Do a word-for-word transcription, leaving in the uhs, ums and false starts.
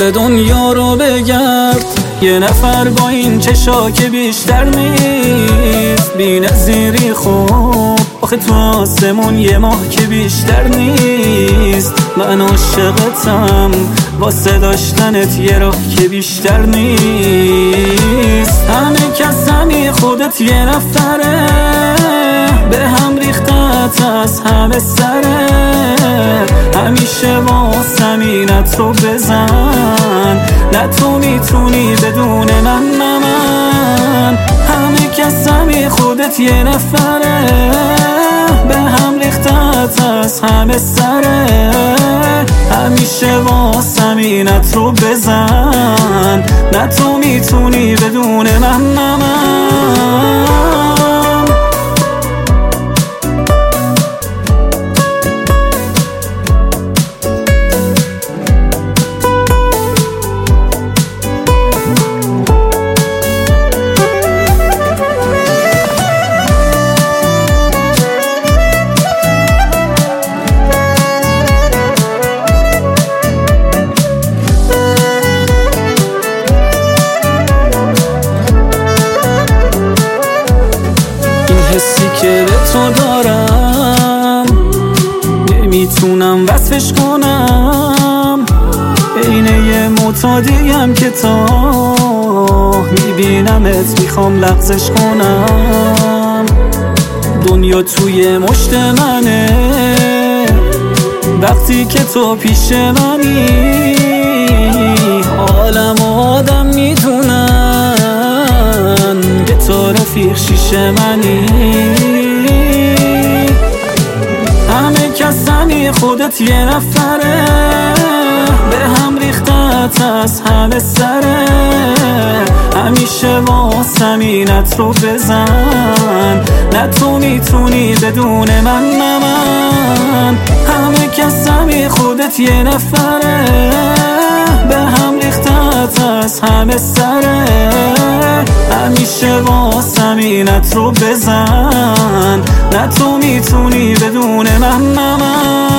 دنیا رو بگرد، یه نفر با این چشا که بیشتر نیست. بی نظیری خوب آخه تو آسمون یه ماه که بیشتر نیست. من عاشقتم واسه داشتنت یه راه که بیشتر نیست. همه کس همی خودت یه نفره، به هم ریختت از همه سره. همیشه واسمینت رو بزن، نه تو میتونی بدون من نه من. همه کس همی خودت یه نفره، به هم ریختت از همه سره. همیشه واسمینت رو بزن، نه تو میتونی بدون من نه من. حسی که به تو دارم نمیتونم وصفش کنم. عین یه معتادیم که تا میبینمت میخوام لغزش کنم. دنیا توی مشت منه وقتی که تو پیش منی. عالم و آدم میدونن که تو رفیق شیشه منی. همه کس همی خودت یه نفره، به هم ریختت از همه سره. همیشه واسمینت رو بزن، نه تو میتونی بدون من نه من. همه کس همی خودت یه نفره، به هم ریختت از همه سره. همیشه واسمینت رو بزن، نه تو میتونی بدون من نه من.